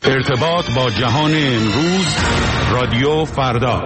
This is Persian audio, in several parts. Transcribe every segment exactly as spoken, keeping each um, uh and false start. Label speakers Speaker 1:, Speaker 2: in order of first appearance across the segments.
Speaker 1: ارتباط با جهان امروز، رادیو فردا.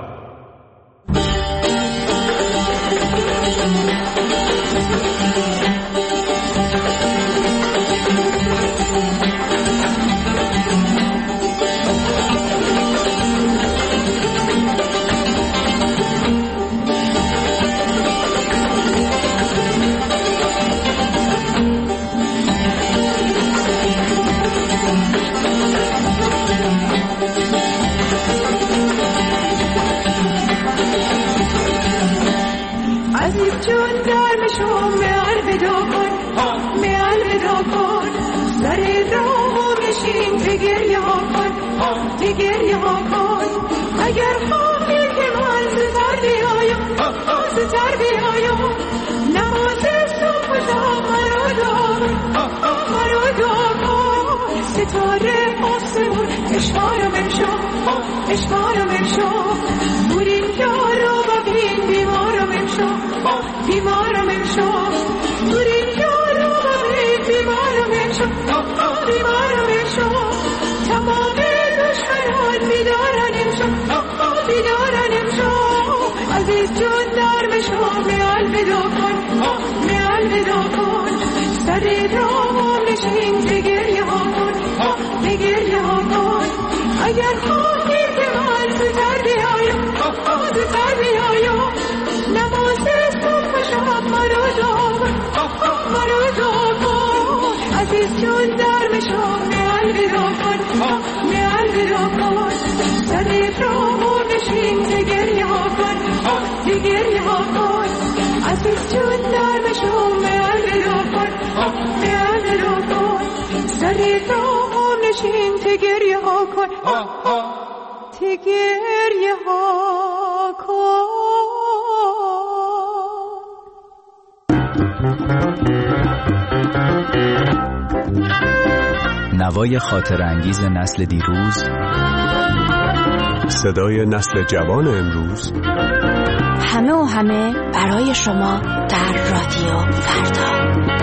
Speaker 2: نوای خاطر انگیز نسل دیروز،
Speaker 3: صدای نسل جوان امروز،
Speaker 4: همه و همه برای شما در رادیو فردا.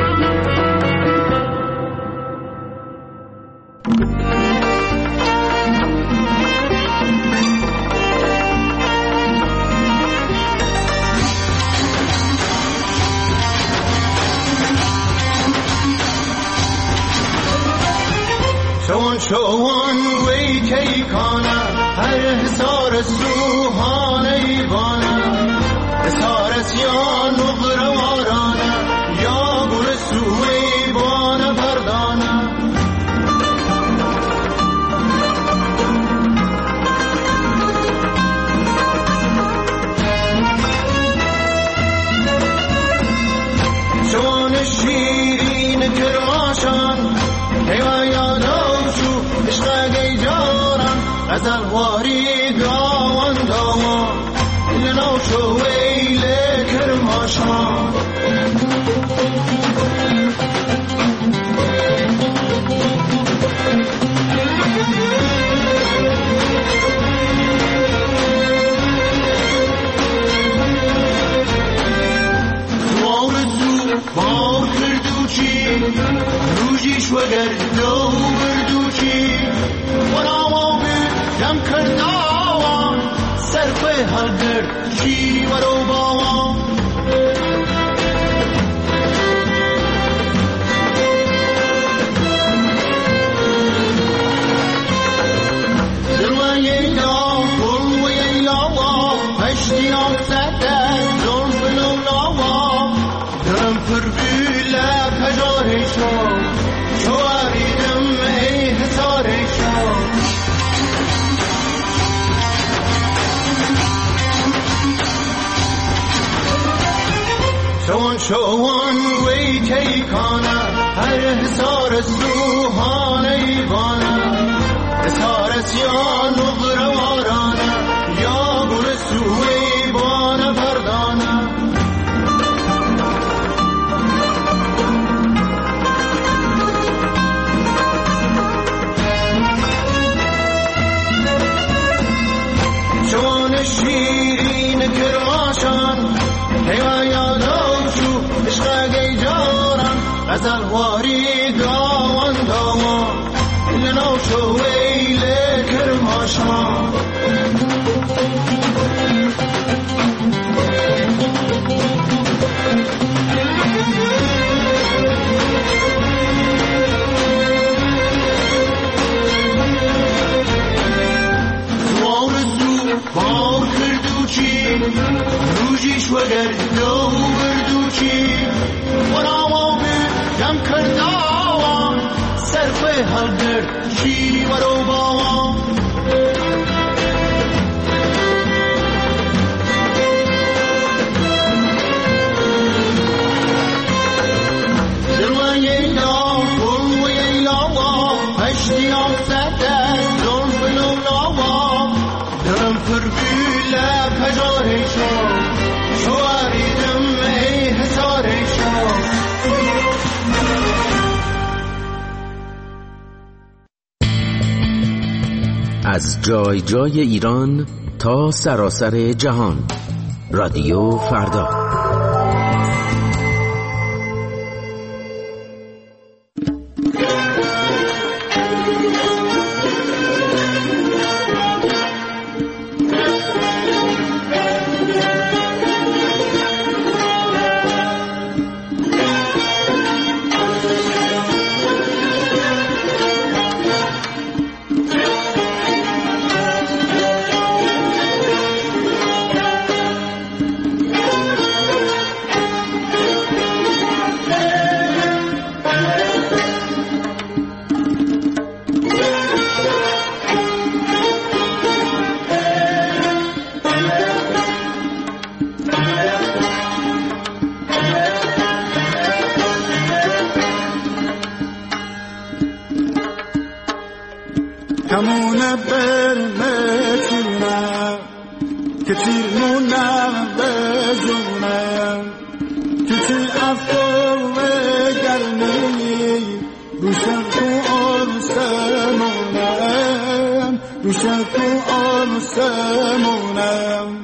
Speaker 5: شوان شوان وی کی کانا هر حسار سوهان ایوانا حسار سیان نغروارانا یا گر سوی بان پردانا شوان شیرین کرماشان هیوان یادا عشقی جارم غزل واری گاوان داما لنو شو ویل کرماشان وارزو بار کردوچی روژیش وگر دو بردوچی جم کرداوان صرف هلگر چی ورو باوان دلوی دا بلوی لاوا اشتیاق سده زن بلو لاوا درم پر بیله پجاره شو شواریدم ای حساره شو شوان شوان وی کی کانا هر حسار سوهان ایوانا حسار سیان نغروارانا یا گر سوی بان پردانا شوان شیرین کرماشان هیوان یادا غزل واری گاوان داما لنو باش و ویل کرماشان روزیش وگر دو بردو چی ورامو دم کرداوان صرف هلدر چی ورو باوان دلوان ییلا بلو ییلاوا هشتی آفت دون بلو لاوا درم فرگیله پجارشان شواریدم ای حسارشان
Speaker 6: از جای جای ایران تا سراسر جهان، رادیو فردا.
Speaker 5: کمون برمتونم که تیرمونم بزونم که تی افکار گرمی روشن تو آرسمونم روشن تو آرسمونم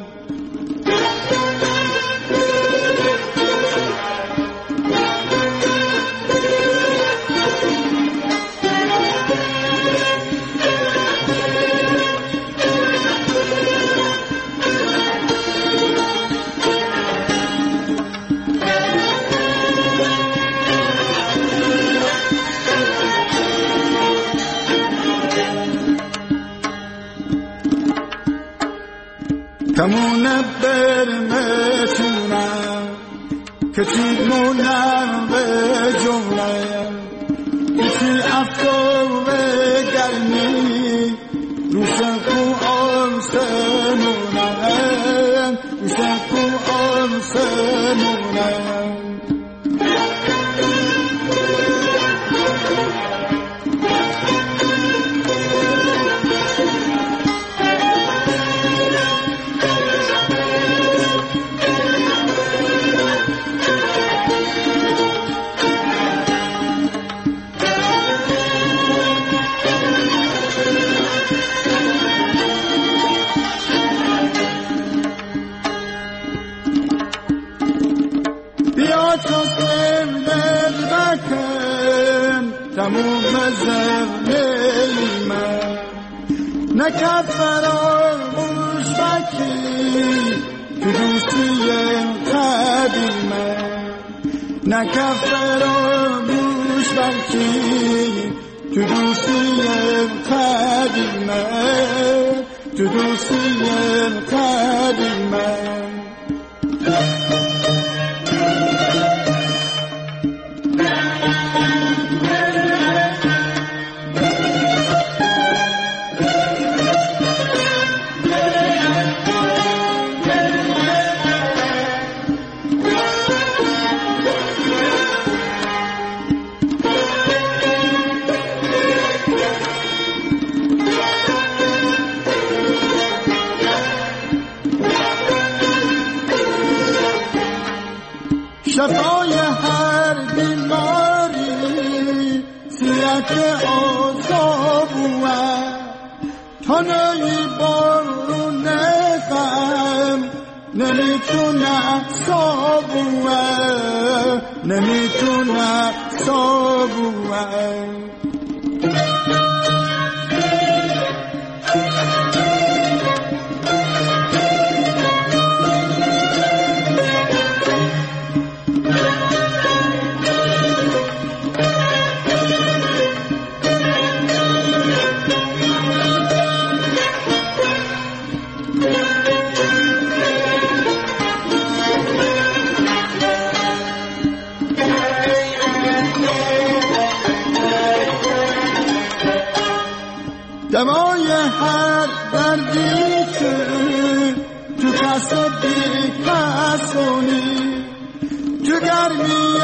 Speaker 5: کمون برمتونم که تیرمونم به جمعم که تی افکار گرمی روشن کو آرسمونم روشن کو آرسمونم تموم زمین نکرد فراموش بکی تو دوستی قدیمه نکرد فراموش بکی تو دوستی قدیمه تو دوستی قدیمه شفای هر بیماری سیرت آزابوه تنهی بارون غم نمیتونه صابوه نمیتونه صابوه دوای هر دردی که تو کسب بی‌کسونی تو گرمی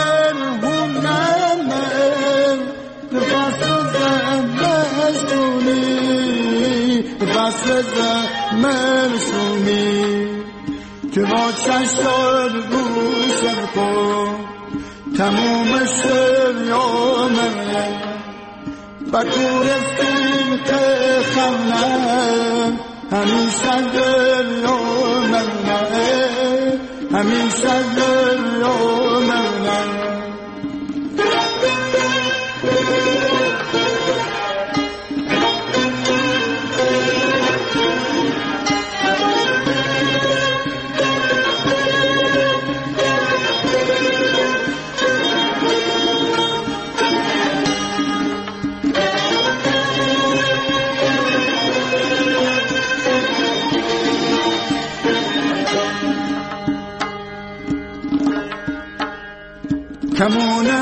Speaker 5: هونمه تو فصل زمستونی تو فصل زمستونی تو با چشم گوشم کن تموم شریامه بکور سیمت خمنم همیشه دریامه همیشه دریامه کمونه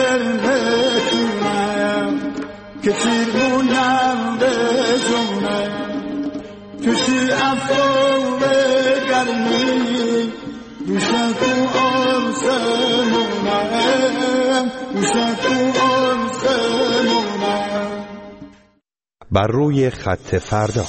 Speaker 5: برمتونم که تیرمونم بزونم توشی افرو گرمی دوشن تو آرسمونم دوشن تو آرسمونم.
Speaker 3: بر روی خط فردا.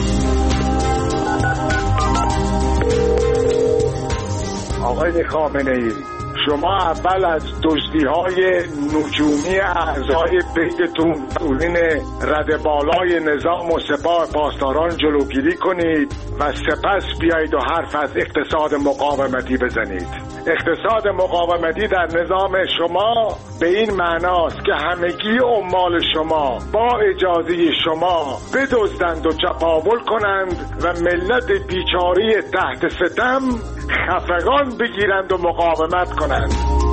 Speaker 7: آقای خامنه‌ای، شما اول از دزدی‌های نجومی اعضای بیتتون مسئولین رده بالای نظام و سپاه پاسداران جلوگیری کنید و سپس بیایید و حرف از اقتصاد مقاومتی بزنید. اقتصاد مقاومتی در نظام شما به این معناست که همگی عمال شما با اجازه شما بدزدند و چپاول کنند و ملت بیچاره تحت ستم خفقان بگیرند و مقاومت کنند.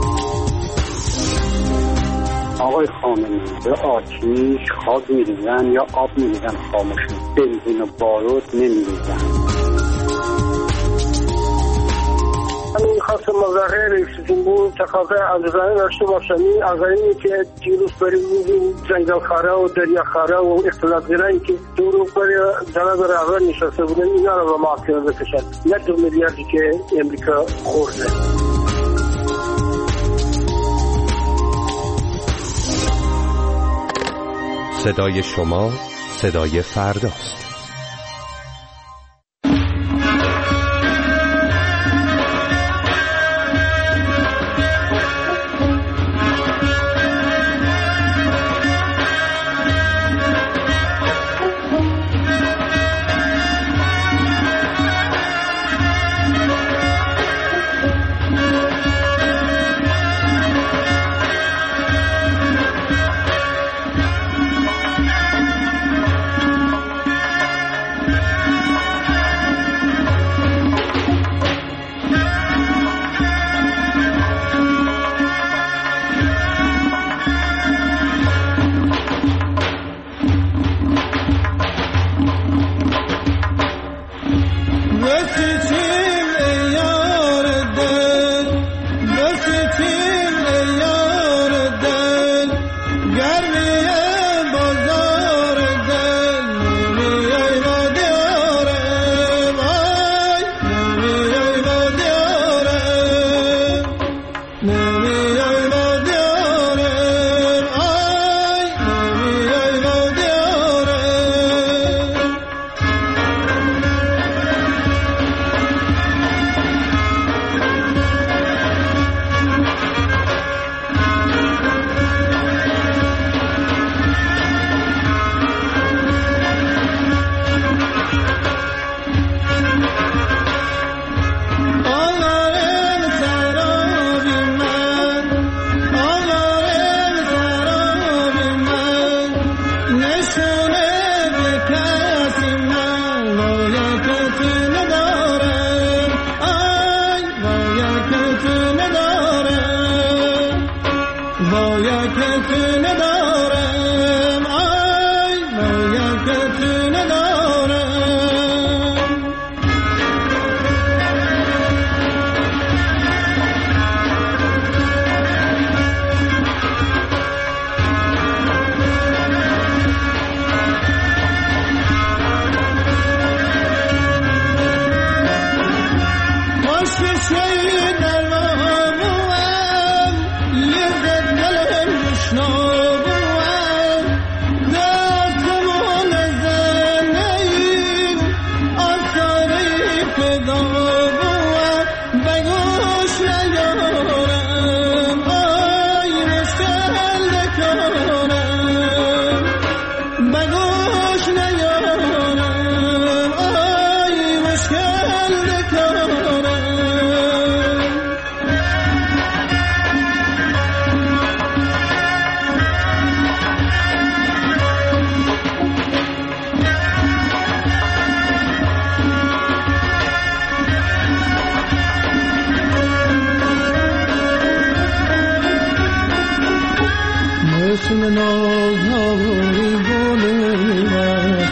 Speaker 8: آقای خامنه‌ای، به آتیش خاک می‌ریزن یا آب می‌ریزن خاموشی، بنزین و باروت نمی‌ریزن.
Speaker 9: من می‌خواستم مظاهره رئیس جمهور تقاضای عاجزانه داشته باشم. این عزایمی که دیروز برای جنگل خاره و دریا خاره و اختلاط گرایی که دور برای جناب رهبر نشسته بودن، اینا رو به محاکمه بکشن، نه دو میلیاردی که امریکا خورده.
Speaker 3: صدای شما صدای فرداست.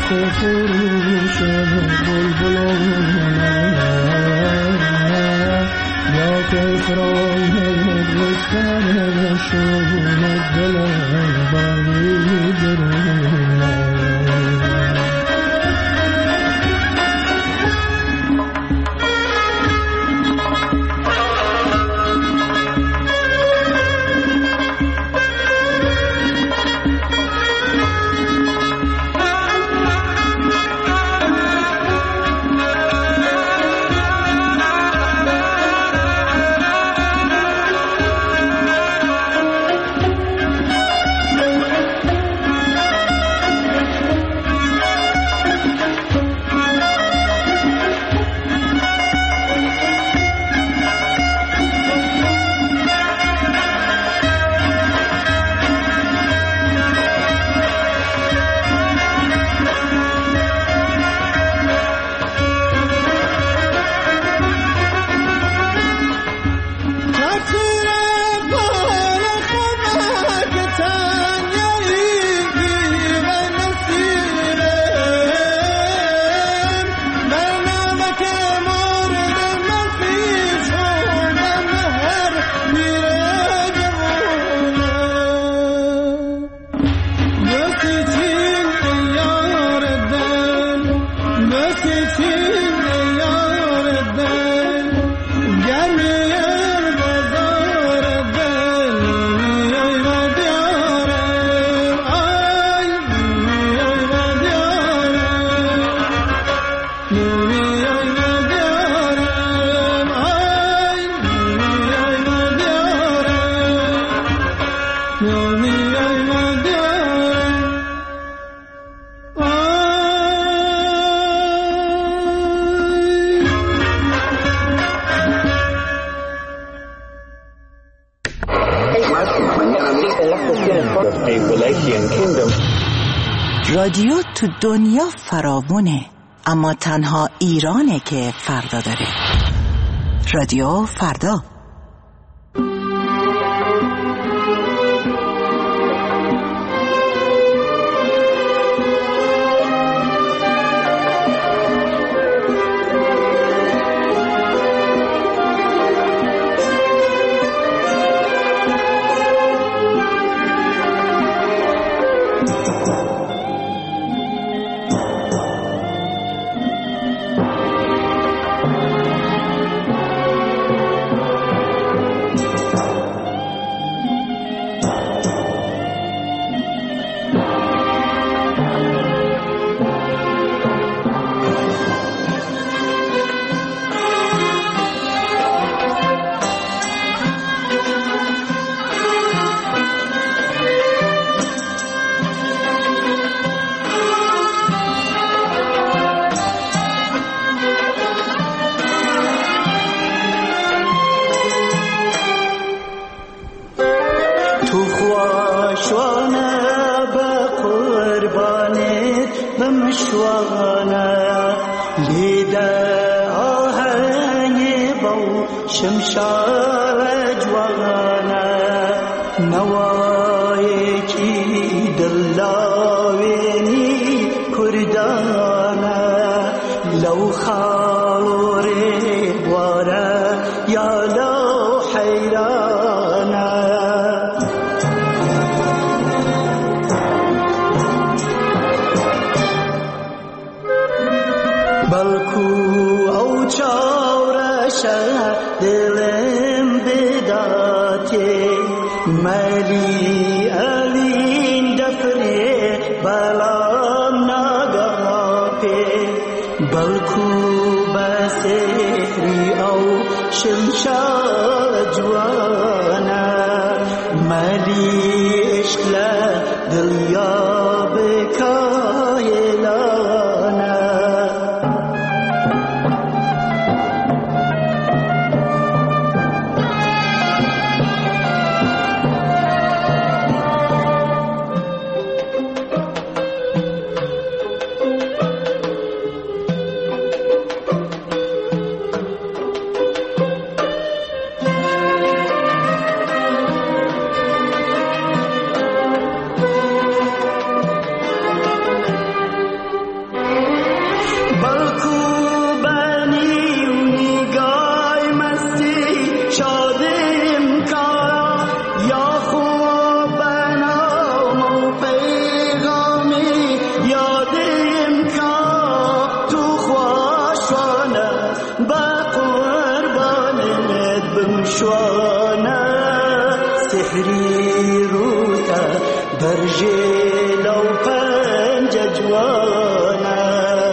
Speaker 5: وقت خروش بلبلان یا کسران گستر شون دل باری درون
Speaker 10: رادیو تو دنیا فراوونه، اما تنها ایرانه که فردا داره. رادیو فردا.
Speaker 5: بفری روتا برجل و پنج جوانا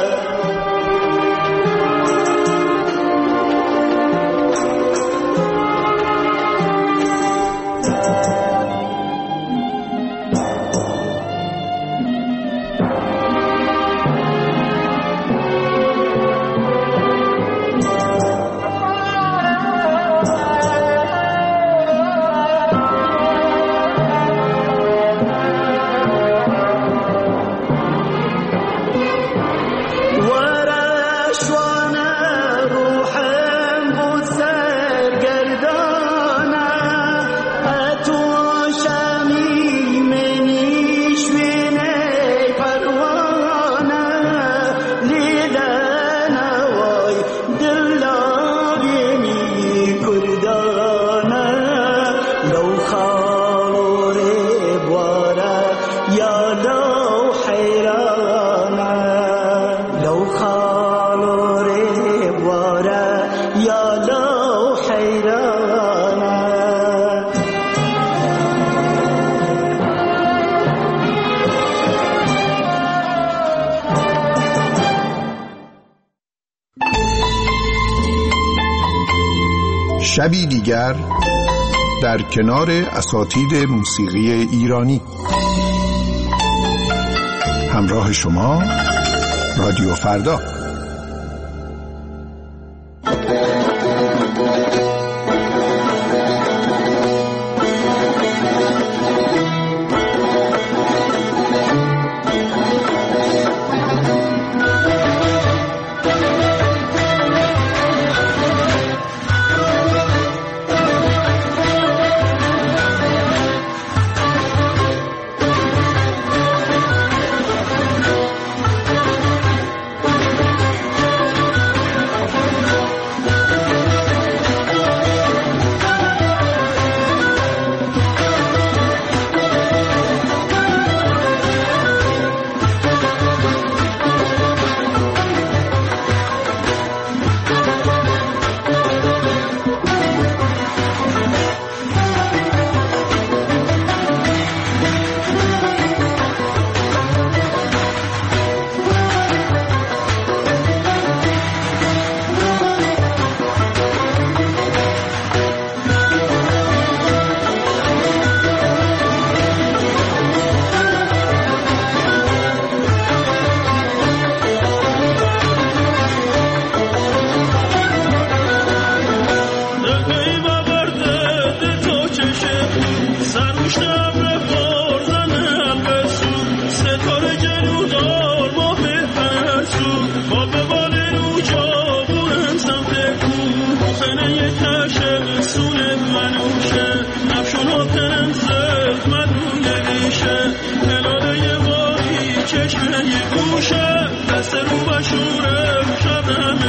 Speaker 11: شبی دیگر در کنار اساتید موسیقی ایرانی. همراه شما رادیو فردا.
Speaker 5: چشمه گوشه دست رو بشوره شب همه